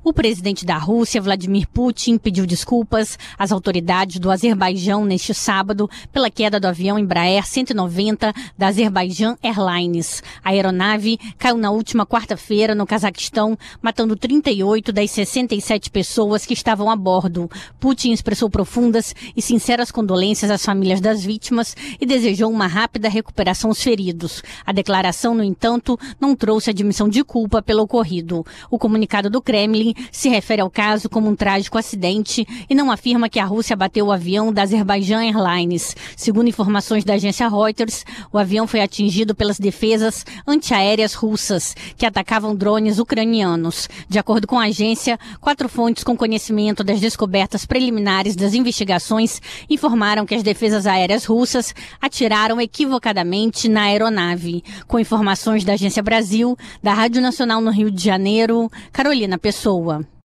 O presidente da Rússia, Vladimir Putin, pediu desculpas às autoridades do Azerbaijão neste sábado pela queda do avião Embraer 190 da Azerbaijan Airlines. A aeronave caiu na última quarta-feira no Cazaquistão, matando 38 das 67 pessoas que estavam a bordo. Putin expressou profundas e sinceras condolências às famílias das vítimas e desejou uma rápida recuperação aos feridos. A declaração, no entanto, não trouxe admissão de culpa pelo ocorrido. O comunicado do Kremlin se refere ao caso como um trágico acidente e não afirma que a Rússia abateu o avião da Azerbaijan Airlines. Segundo informações da agência Reuters, o avião foi atingido pelas defesas antiaéreas russas, que atacavam drones ucranianos. De acordo com a agência, 4 fontes com conhecimento das descobertas preliminares das investigações informaram que as defesas aéreas russas atiraram equivocadamente na aeronave. Com informações da Agência Brasil, da Rádio Nacional no Rio de Janeiro, Carolina Pessoa.